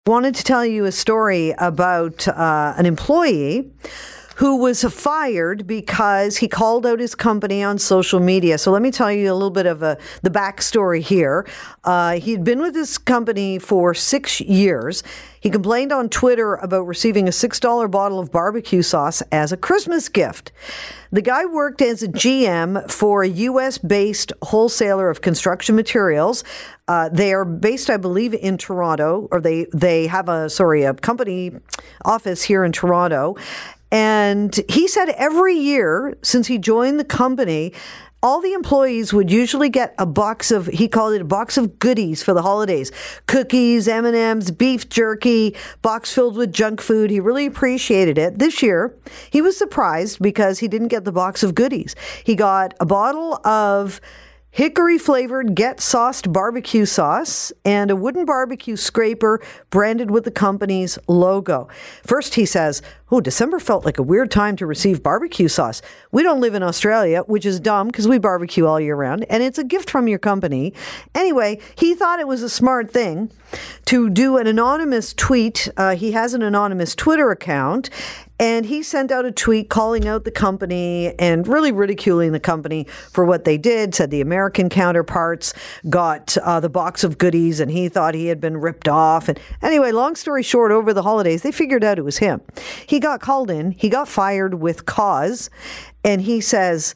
Wanted to tell you a story about an employee who was fired because he called out his company on social media. So let me tell you a little bit of the backstory here. He'd been with this company for 6 years. He complained on Twitter about receiving a $6 bottle of barbecue sauce as a Christmas gift. The guy worked as a GM for a U.S.-based wholesaler of construction materials. They are based, I believe, in Toronto, or they have a company office here in Toronto. And he said every year since he joined the company, all the employees would usually get he called it a box of goodies for the holidays. Cookies, M&Ms, beef jerky, box filled with junk food. He really appreciated it. This year, he was surprised because he didn't get the box of goodies. He got a bottle of hickory-flavored Get-Sauced barbecue sauce and a wooden barbecue scraper branded with the company's logo. First, he says, December felt like a weird time to receive barbecue sauce. We don't live in Australia, which is dumb because we barbecue all year round, and it's a gift from your company. Anyway, he thought it was a smart thing to do an anonymous tweet. He has an anonymous Twitter account, and he sent out a tweet calling out the company and really ridiculing the company for what they did, said the American counterparts got the box of goodies and he thought he had been ripped off. And anyway, long story short, over the holidays, they figured out it was him. He got called in, he got fired with cause, and he says,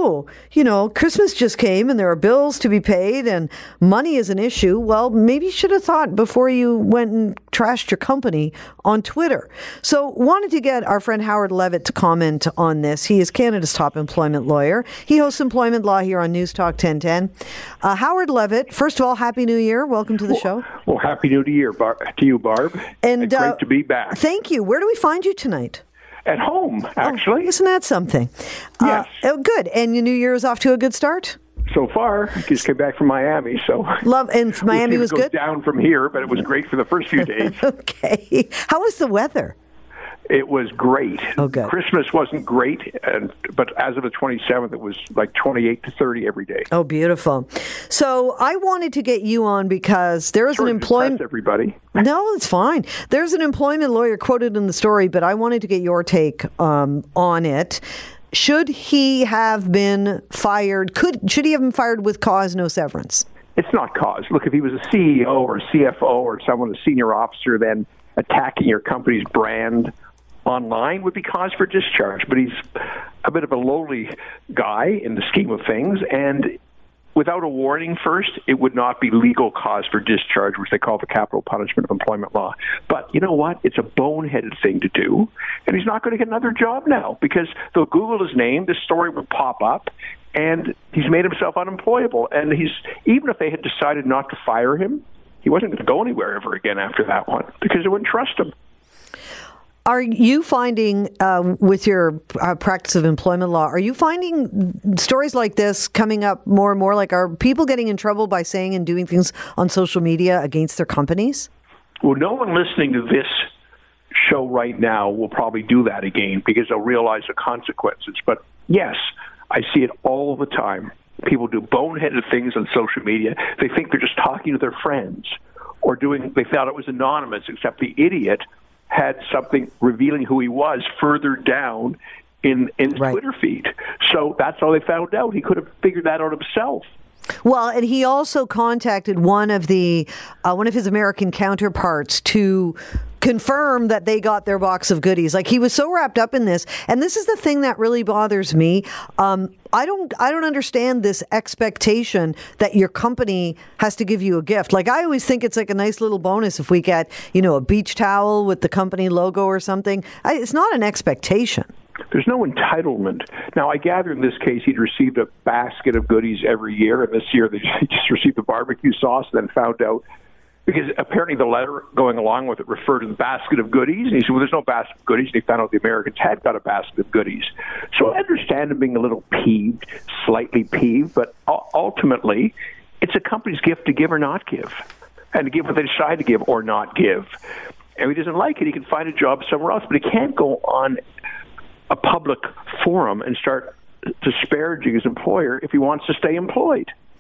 Christmas just came and there are bills to be paid and money is an issue. Well, maybe you should have thought before you went and trashed your company on Twitter. So wanted to get our friend Howard Levitt to comment on this. He is Canada's top employment lawyer. He hosts Employment Law here on News Talk 1010. Howard Levitt, first of all, Happy New Year. Welcome to the show. Well, Happy New Year to you, Barb. And great to be back. Thank you. Where do we find you tonight? At home, actually. Isn't that something? Yes. Good. And your New Year is off to a good start? So far, I just came back from Miami, so... And Miami was good? It goes down from here, but it was great for the first few days. Okay. How was the weather? It was great. Oh, good. Christmas wasn't great, but as of the 27th, it was like 28 to 30 every day. Oh, beautiful. So I wanted to get you on because there is an employment... everybody. No, it's fine. There's an employment lawyer quoted in the story, but I wanted to get your take on it. Should he have been fired? Should he have been fired with cause, no severance? It's not cause. Look, if he was a CEO or a CFO or someone, a senior officer, then attacking your company's brand online would be cause for discharge. But he's a bit of a lowly guy in the scheme of things, and without a warning first, it would not be legal cause for discharge, which they call the capital punishment of employment law. But you know what? It's a boneheaded thing to do, and he's not going to get another job now because they'll Google his name, this story will pop up, and he's made himself unemployable. And even if they had decided not to fire him, he wasn't going to go anywhere ever again after that one because they wouldn't trust him. Are you finding, with your practice of employment law, are you finding stories like this coming up more and more? Like, are people getting in trouble by saying and doing things on social media against their companies? Well, no one listening to this show right now will probably do that again because they'll realize the consequences. But yes, I see it all the time. People do boneheaded things on social media. They think they're just talking to their friends or they thought it was anonymous, except the idiot had something revealing who he was further down in his Twitter feed. So that's how they found out. He could have figured that out himself. Well, and he also contacted one of his American counterparts to confirm that they got their box of goodies. Like, he was so wrapped up in this, and this is the thing that really bothers me. I don't understand this expectation that your company has to give you a gift. Like, I always think it's like a nice little bonus if we get, a beach towel with the company logo or something. It's not an expectation. There's no entitlement. Now, I gather in this case he'd received a basket of goodies every year, and this year they just received the barbecue sauce, and then found out, because apparently the letter going along with it referred to the basket of goodies, and he said, well, there's no basket of goodies, and he found out the Americans had got a basket of goodies. So I understand him being a little peeved, slightly peeved, but ultimately it's a company's gift to give or not give, and to give what they decide to give or not give. And if he doesn't like it, he can find a job somewhere else, but he can't go on a public forum and start disparaging his employer if he wants to stay employed.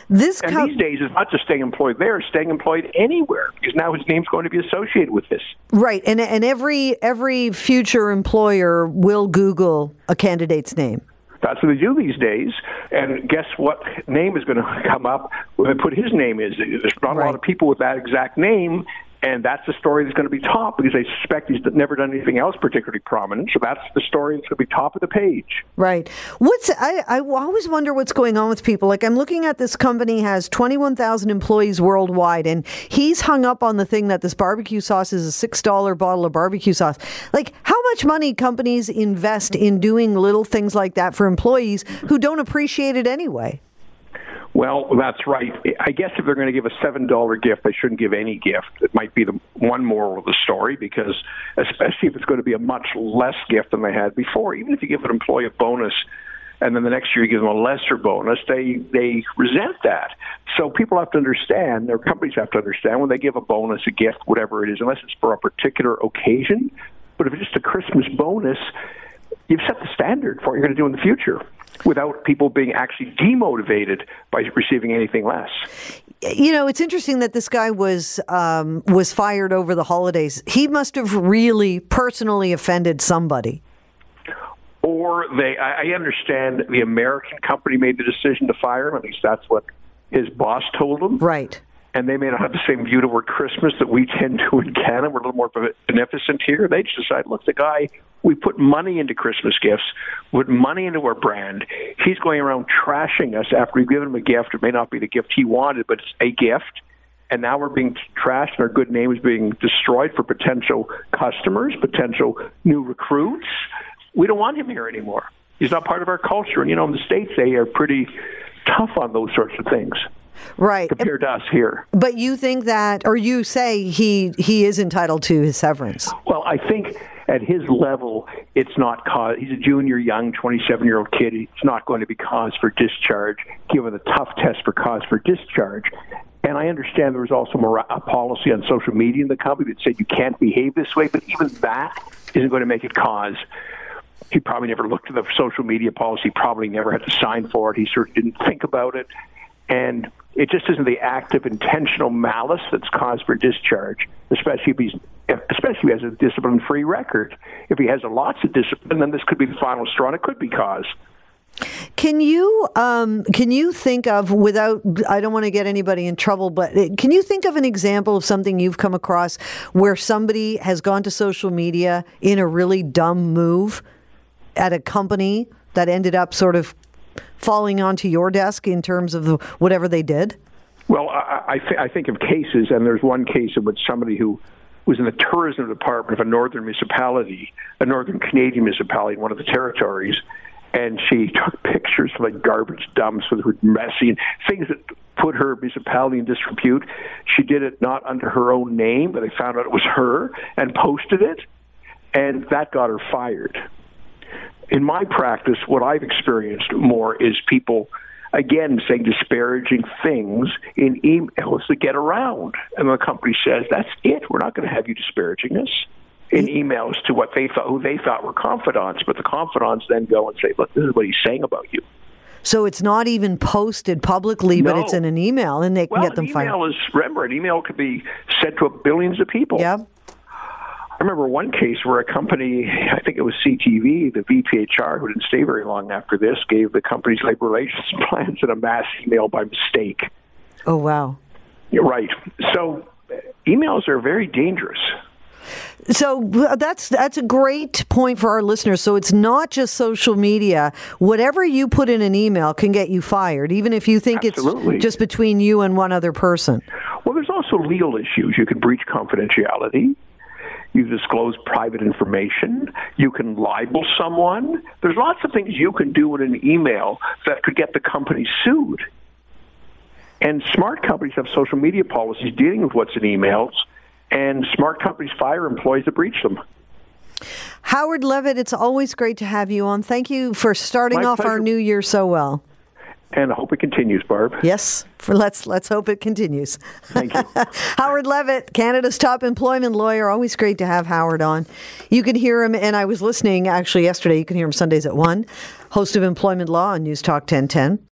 These days, it's not just staying employed there; it's staying employed anywhere, because now his name's going to be associated with this. Right, and every future employer will Google a candidate's name. That's what they do these days. And guess what name is going to come up when they put his name in? There's not a lot of people with that exact name, and that's the story that's going to be top, because they suspect he's never done anything else particularly prominent. So that's the story that's going to be top of the page. Right. I always wonder what's going on with people. Like, I'm looking at this company has 21,000 employees worldwide, and he's hung up on the thing that this barbecue sauce is a $6 bottle of barbecue sauce. Like, how much money companies invest in doing little things like that for employees who don't appreciate it anyway? Well, that's right. I guess if they're going to give a $7 gift, they shouldn't give any gift. It might be the one moral of the story, because especially if it's going to be a much less gift than they had before. Even if you give an employee a bonus and then the next year you give them a lesser bonus, they resent that. So people have to understand, their companies have to understand, when they give a bonus, a gift, whatever it is, unless it's for a particular occasion. But if it's just a Christmas bonus, you've set the standard for what you're going to do in the future, without people being actually demotivated by receiving anything less. You know, it's interesting that this guy was fired over the holidays. He must have really personally offended somebody. Or I understand the American company made the decision to fire him. At least that's what his boss told him. Right. And they may not have the same view toward Christmas that we tend to in Canada. We're a little more beneficent here. They just decide, look, the guy, we put money into Christmas gifts, we put money into our brand. He's going around trashing us after we've given him a gift. It may not be the gift he wanted, but it's a gift. And now we're being trashed, and our good name is being destroyed for potential customers, potential new recruits. We don't want him here anymore. He's not part of our culture. And, you know, in the States, they are pretty tough on those sorts of things. Right. Compared to us here. But you think that, or you say he is entitled to his severance? Well, I think at his level, it's not cause. He's a junior, young, 27-year-old kid. It's not going to be cause for discharge, given the tough test for cause for discharge. And I understand there was also a policy on social media in the company that said you can't behave this way, but even that isn't going to make it cause. He probably never looked at the social media policy, probably never had to sign for it. He certainly didn't think about it. And it just isn't the active, intentional malice that's cause for discharge, especially if he has a discipline-free record. If he has lots of discipline, then this could be the final straw, and it could be cause. Can you think of, without, I don't want to get anybody in trouble, but can you think of an example of something you've come across where somebody has gone to social media in a really dumb move at a company that ended up sort of falling onto your desk in terms of whatever they did? Well, I think of cases, and there's one case in which somebody who was in the tourism department of a northern municipality, a northern Canadian municipality in one of the territories, and she took pictures of like garbage dumps with her messy and things that put her municipality in disrepute. She did it not under her own name, but they found out it was her and posted it, and that got her fired. In my practice, what I've experienced more is people, again, saying disparaging things in emails to get around. And the company says, that's it. We're not going to have you disparaging us in emails to who they thought were confidants. But the confidants then go and say, look, this is what he's saying about you. So it's not even posted publicly, but it's in an email, and they can get them fired. Remember, an email could be sent to billions of people. Yeah. I remember one case where a company, I think it was CTV, the VPHR, who didn't stay very long after this, gave the company's labor relations plans in a mass email by mistake. Oh, wow. You're right. So emails are very dangerous. So that's a great point for our listeners. So it's not just social media. Whatever you put in an email can get you fired, even if you think Absolutely. It's just between you and one other person. Well, there's also legal issues. You can breach confidentiality. You disclose private information. You can libel someone. There's lots of things you can do in an email that could get the company sued. And smart companies have social media policies dealing with what's in emails, and smart companies fire employees that breach them. Howard Levitt, it's always great to have you on. Thank you for starting off our new year so well. And I hope it continues, Barb. Yes, let's hope it continues. Thank you. Howard Levitt, Canada's top employment lawyer. Always great to have Howard on. You can hear him, and I was listening actually yesterday. You can hear him Sundays at 1. Host of Employment Law on News Talk 1010.